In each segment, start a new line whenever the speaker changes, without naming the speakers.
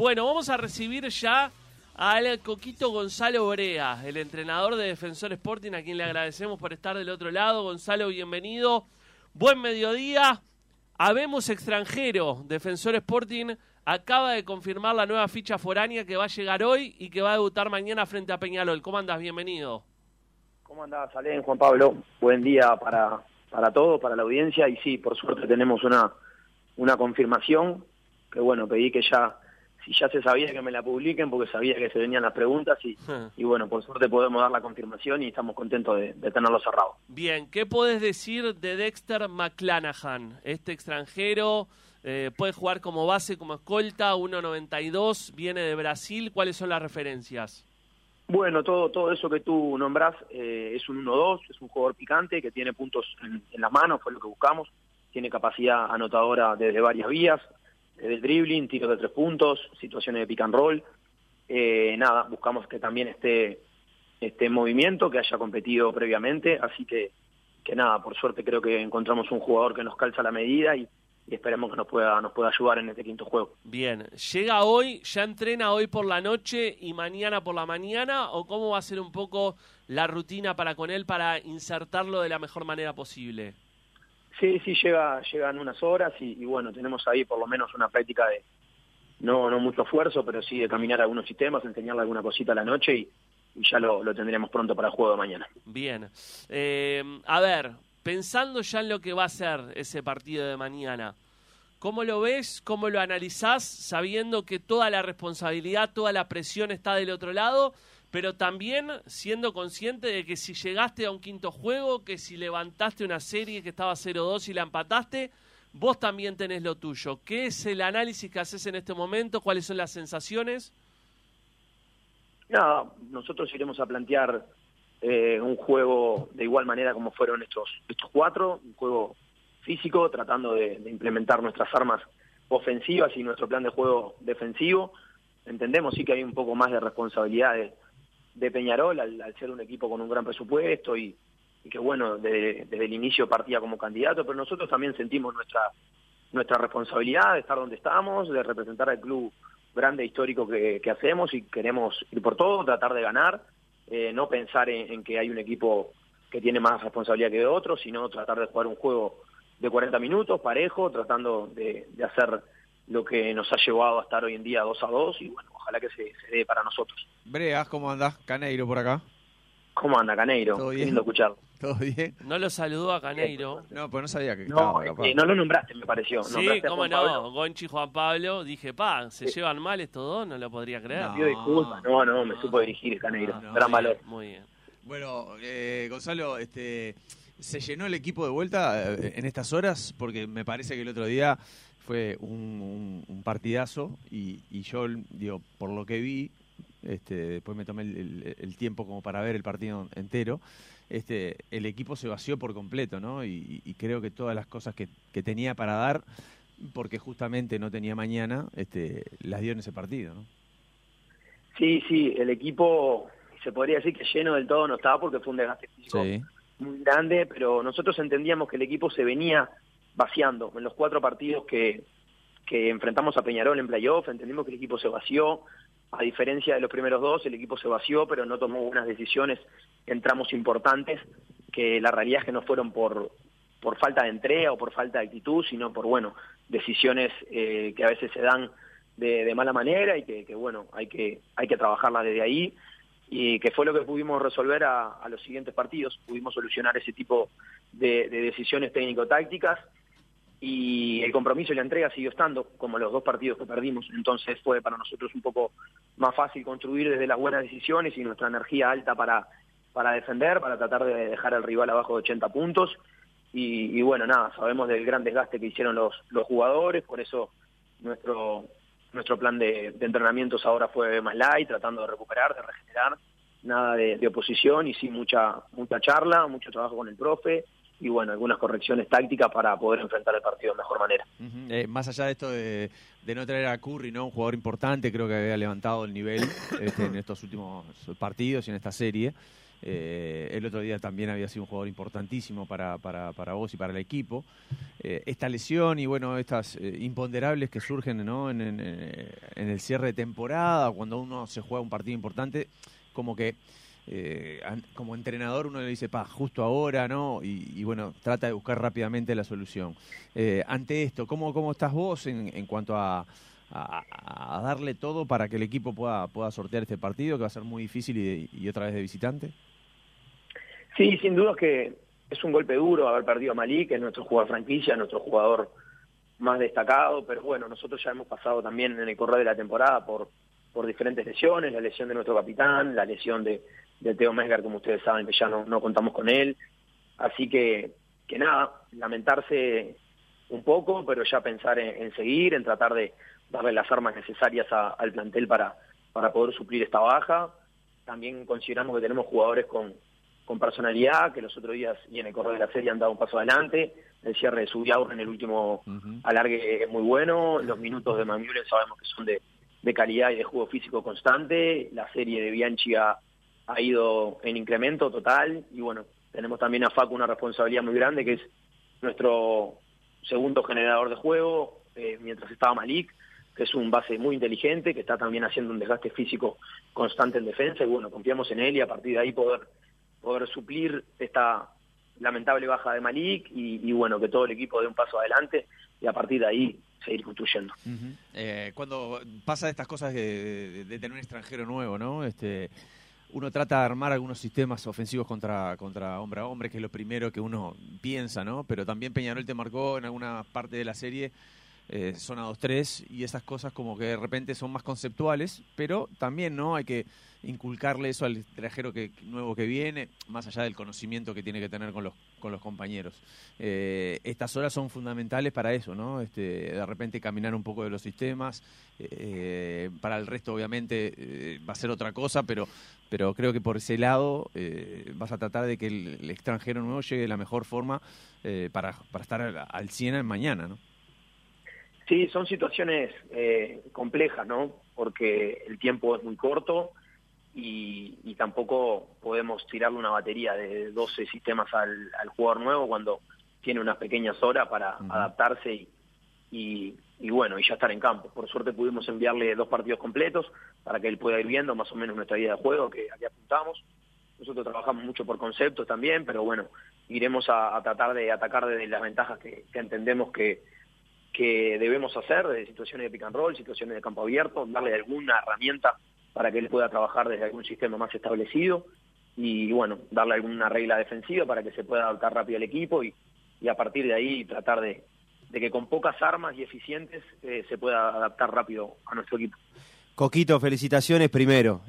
Bueno, vamos a recibir ya al Coquito Gonzalo Brea, el entrenador de Defensor Sporting, a quien le agradecemos por estar del otro lado. Gonzalo, bienvenido. Buen mediodía. Habemos extranjero. Defensor Sporting acaba de confirmar la nueva ficha foránea que va a llegar hoy y que va a debutar mañana frente a Peñarol. ¿Cómo andás? Bienvenido.
¿Cómo andás, Alén, Juan Pablo? Buen día para todos, para la audiencia. Y sí, por suerte tenemos una confirmación, que bueno, pedí que si ya se sabía, que me la publiquen, porque sabía que se venían las preguntas y bueno, por suerte podemos dar la confirmación y estamos contentos de tenerlo cerrado.
Bien, ¿qué podés decir de Dexter McClanahan? Este extranjero puede jugar como base, como escolta, 1.92, viene de Brasil. ¿Cuáles son las referencias?
Bueno, todo eso que tú nombrás es un 1-2, es un jugador picante que tiene puntos en las manos, fue lo que buscamos, tiene capacidad anotadora desde varias vías, desde el dribbling, tiros de 3 puntos, situaciones de pick and roll. Buscamos que también esté en movimiento, que haya competido previamente, así que por suerte creo que encontramos un jugador que nos calza la medida y esperemos que nos pueda ayudar en este quinto juego.
Bien, ¿llega hoy, ya entrena hoy por la noche y mañana por la mañana, o cómo va a ser un poco la rutina con él para insertarlo de la mejor manera posible?
Sí, llega en unas horas y bueno, tenemos ahí por lo menos una práctica de no mucho esfuerzo, pero sí de caminar algunos sistemas, enseñarle alguna cosita a la noche y ya lo tendremos pronto para el juego de mañana.
Bien, a ver, pensando ya en lo que va a ser ese partido de mañana, ¿cómo lo ves? ¿Cómo lo analizás? Sabiendo que toda la responsabilidad, toda la presión está del otro lado, pero también siendo consciente de que si llegaste a un quinto juego, que si levantaste una serie que estaba 0-2 y la empataste, vos también tenés lo tuyo. ¿Qué es el análisis que haces en este momento? ¿Cuáles son las sensaciones?
Nosotros iremos a plantear un juego de igual manera como fueron estos 4, un juego físico, tratando de implementar nuestras armas ofensivas y nuestro plan de juego defensivo. Entendemos sí que hay un poco más de responsabilidad de Peñarol al ser un equipo con un gran presupuesto y que bueno, desde el inicio partía como candidato, pero nosotros también sentimos nuestra responsabilidad de estar donde estamos, de representar al club grande histórico que hacemos y queremos ir por todo, tratar de ganar, no pensar en que hay un equipo que tiene más responsabilidad que otro, sino tratar de jugar un juego de 40 minutos, parejo, tratando de hacer lo que nos ha llevado a estar hoy en día 2-2 y bueno, ojalá que se dé para nosotros.
Breas, ¿cómo andás? Caneiro por acá.
¿Cómo anda, Caneiro?
¿Todo bien?
Lindo escucharlo.
¿Todo bien?
No lo saludó a Caneiro.
No, pues no sabía que estaba capaz.
No lo nombraste, me pareció.
Sí, cómo no, Gonchi y Juan Pablo. Dije, se llevan mal estos dos, no lo podría creer.
Pido disculpas, me supo dirigir Caneiro. Gran valor.
Muy bien.
Bueno, Gonzalo, ¿se llenó el equipo de vuelta en estas horas? Porque me parece que el otro día fue un partidazo y yo, digo, por lo que vi, después me tomé el tiempo como para ver el partido entero, el equipo se vació por completo, ¿no? Y creo que todas las cosas que tenía para dar, porque justamente no tenía mañana, las dio en ese partido, ¿no?
Sí, el equipo se podría decir que lleno del todo no estaba porque fue un desgaste físico muy grande, pero nosotros entendíamos que el equipo se venía vaciando. En los 4 partidos que enfrentamos a Peñarol en playoff, entendimos que el equipo se vació. A diferencia de los primeros 2, el equipo se vació, pero no tomó unas decisiones en tramos importantes, que la realidad es que no fueron por falta de entrega o por falta de actitud, sino por, decisiones que a veces se dan de mala manera y que hay que trabajarlas desde ahí, y que fue lo que pudimos resolver a los siguientes partidos. Pudimos solucionar ese tipo de decisiones técnico-tácticas, y el compromiso y la entrega siguió estando, como los 2 partidos que perdimos. Entonces fue para nosotros un poco más fácil construir desde las buenas decisiones y nuestra energía alta para defender, para tratar de dejar al rival abajo de 80 puntos. Y sabemos del gran desgaste que hicieron los jugadores, por eso nuestro plan de entrenamientos ahora fue más light, tratando de recuperar, de regenerar, nada de oposición, y sí mucha charla, mucho trabajo con el profe, y algunas correcciones tácticas para poder enfrentar el partido de mejor manera.
Más allá de esto de no traer a Curry, ¿no? Un jugador importante, creo que había levantado el nivel en estos últimos partidos y en esta serie. el otro día también había sido un jugador importantísimo para vos y para el equipo. Esta lesión y bueno, estas imponderables que surgen, ¿no? en el cierre de temporada, cuando uno se juega un partido importante, como que como entrenador uno le dice, justo ahora, ¿no? Y bueno, trata de buscar rápidamente la solución. Ante esto, ¿cómo estás vos en cuanto a darle todo para que el equipo pueda sortear este partido, que va a ser muy difícil y otra vez de visitante?
Sí, sin duda que es un golpe duro haber perdido a Malik, que es nuestro jugador franquicia, nuestro jugador más destacado, pero bueno, nosotros ya hemos pasado también en el correr de la temporada por diferentes lesiones, la lesión de nuestro capitán, la lesión de Theo Mesgar, como ustedes saben que ya no contamos con él, así que nada, lamentarse un poco, pero ya pensar en seguir, en tratar de darle las armas necesarias al plantel para poder suplir esta baja. También consideramos que tenemos jugadores con personalidad, que los otros días y en el correr de la serie han dado un paso adelante. El cierre de Subiaur en el último alargue es muy bueno, los minutos de Mamiulen sabemos que son de calidad y de juego físico constante, la serie de Bianchi ha ido en incremento total, y bueno, tenemos también a Facu una responsabilidad muy grande, que es nuestro segundo generador de juego, mientras estaba Malik, que es un base muy inteligente, que está también haciendo un desgaste físico constante en defensa, y bueno, confiamos en él y a partir de ahí poder suplir esta lamentable baja de Malik y bueno, que todo el equipo dé un paso adelante y a partir de ahí seguir construyendo.
Cuando pasa estas cosas de tener un extranjero nuevo, ¿no? Uno trata de armar algunos sistemas ofensivos contra hombre a hombre, que es lo primero que uno piensa, ¿no? Pero también Peñarol te marcó en alguna parte de la serie zona 2-3 y esas cosas como que de repente son más conceptuales, pero también no hay que inculcarle eso al extranjero nuevo que viene, más allá del conocimiento que tiene que tener con los compañeros. Estas horas son fundamentales para eso, ¿no? De repente caminar un poco de los sistemas, para el resto obviamente va a ser otra cosa, pero creo que por ese lado vas a tratar de que el extranjero nuevo llegue de la mejor forma para estar al 100 mañana, ¿no?
Sí, son situaciones complejas, ¿no? Porque el tiempo es muy corto y tampoco podemos tirarle una batería de 12 sistemas al jugador nuevo cuando tiene unas pequeñas horas para adaptarse y bueno, y ya estar en campo. Por suerte pudimos enviarle 2 partidos completos para que él pueda ir viendo más o menos nuestra idea de juego, que aquí apuntamos. Nosotros trabajamos mucho por conceptos también, pero bueno, iremos a tratar de atacar desde las ventajas que entendemos que debemos hacer, de situaciones de pick and roll, situaciones de campo abierto, darle alguna herramienta para que él pueda trabajar desde algún sistema más establecido y bueno, darle alguna regla defensiva para que se pueda adaptar rápido al equipo y a partir de ahí tratar de que con pocas armas y eficientes se pueda adaptar rápido a nuestro equipo.
Coquito, felicitaciones primero.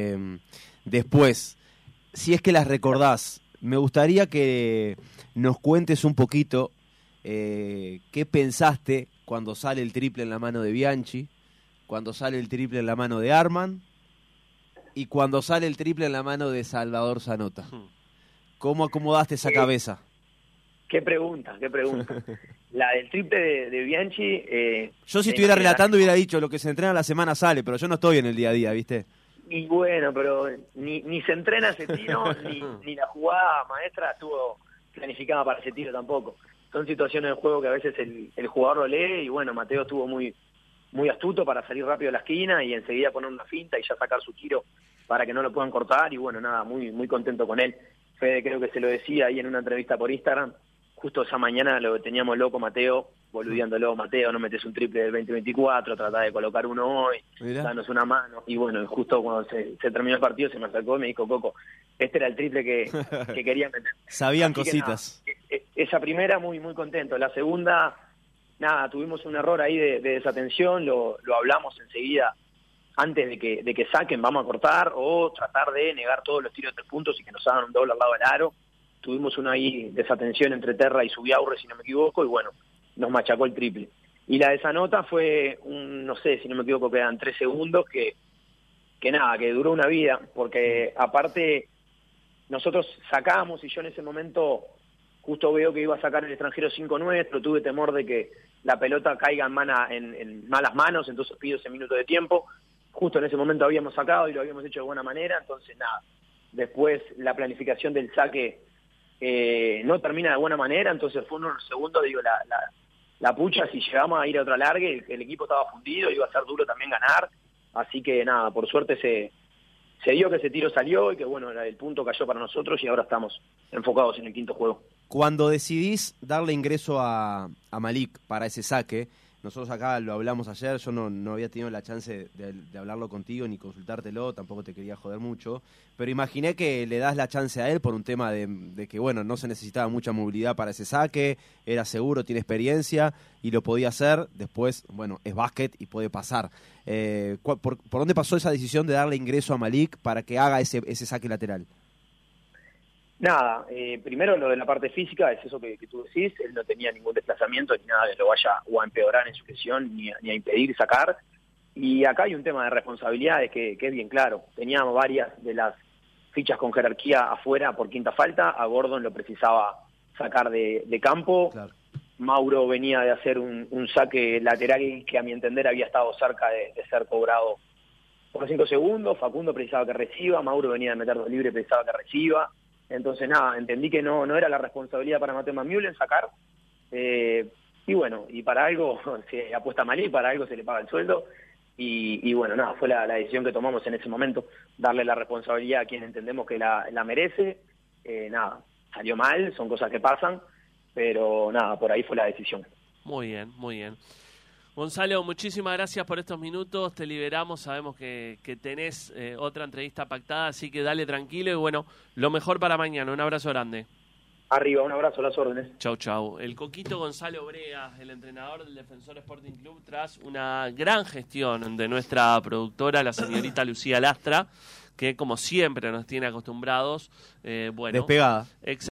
Después, si es que las recordás, me gustaría que nos cuentes un poquito ¿qué pensaste cuando sale el triple en la mano de Bianchi, cuando sale el triple en la mano de Arman y cuando sale el triple en la mano de Salvador Zanota? ¿Cómo acomodaste esa cabeza?
Qué pregunta. La del triple de Bianchi...
yo si estuviera relatando hubiera dicho lo que se entrena la semana sale, pero yo no estoy en el día a día, ¿viste?
Y bueno, pero ni se entrena ese tiro, ni la jugada maestra estuvo planificada para ese tiro tampoco. Son situaciones de juego que a veces el jugador lo lee y bueno, Mateo estuvo muy astuto para salir rápido de la esquina y enseguida poner una finta y ya sacar su tiro para que no lo puedan cortar y bueno, nada, muy contento con él. Fede creo que se lo decía ahí en una entrevista por Instagram, justo esa mañana lo teníamos loco Mateo, boludeándolo, Mateo, no metes un triple del 2024, tratá de colocar uno hoy, danos una mano. Y bueno, justo cuando se terminó el partido se me acercó y me dijo, Coco, este era el triple que quería meter.
Sabían
así
cositas.
Nada, esa primera muy contento. La segunda, nada, tuvimos un error ahí de desatención, lo hablamos enseguida antes de que saquen, vamos a cortar o tratar de negar todos los tiros de 3 puntos y que nos hagan un doble al lado del aro. Tuvimos una ahí desatención entre Terra y Subiaurre, si no me equivoco, y bueno, nos machacó el triple. Y la de Zanota fue, no sé, si no me equivoco, quedan 3 segundos, que nada, que duró una vida, porque aparte nosotros sacamos y yo en ese momento justo veo que iba a sacar el extranjero 5 nuestro, tuve temor de que la pelota caiga en malas manos, entonces pido ese minuto de tiempo. Justo en ese momento habíamos sacado y lo habíamos hecho de buena manera, entonces nada, después la planificación del saque no termina de buena manera, entonces fue unos segundos, digo, la pucha, si llegamos a ir a otra largue, el equipo estaba fundido, iba a ser duro también ganar, así que nada, por suerte se dio que ese tiro salió y que bueno, el punto cayó para nosotros y ahora estamos enfocados en el quinto juego.
Cuando decidís darle ingreso a Malik para ese saque, nosotros acá lo hablamos ayer, yo no había tenido la chance de hablarlo contigo ni consultártelo, tampoco te quería joder mucho, pero imaginé que le das la chance a él por un tema de que, bueno, no se necesitaba mucha movilidad para ese saque, era seguro, tiene experiencia y lo podía hacer, después, bueno, es básquet y puede pasar. ¿Por dónde pasó esa decisión de darle ingreso a Malik para que haga ese saque lateral?
Nada, primero lo de la parte física, es eso que tú decís, él no tenía ningún desplazamiento ni nada que lo vaya o a empeorar en su lesión ni a impedir sacar, y acá hay un tema de responsabilidades que es bien claro, teníamos varias de las fichas con jerarquía afuera por quinta falta, a Gordon lo precisaba sacar de campo, claro. Mauro venía de hacer un saque lateral que a mi entender había estado cerca de ser cobrado por 5 segundos, Facundo precisaba que reciba, Mauro venía de meter 2 libres, precisaba que reciba. Entonces, nada, entendí que no era la responsabilidad para Mateo Mamule sacar. Y bueno, y para algo se apuesta mal y para algo se le paga el sueldo. Y bueno, nada, fue la decisión que tomamos en ese momento, darle la responsabilidad a quien entendemos que la merece. Nada, salió mal, son cosas que pasan, pero nada, por ahí fue la decisión.
Muy bien, muy bien. Gonzalo, muchísimas gracias por estos minutos, te liberamos, sabemos que tenés otra entrevista pactada, así que dale tranquilo y bueno, lo mejor para mañana, un abrazo grande.
Arriba, un abrazo, a las órdenes.
Chau, chau. El Coquito Gonzalo Brea, el entrenador del Defensor Sporting Club, tras una gran gestión de nuestra productora, la señorita Lucía Lastra, que como siempre nos tiene acostumbrados, bueno,
despegada.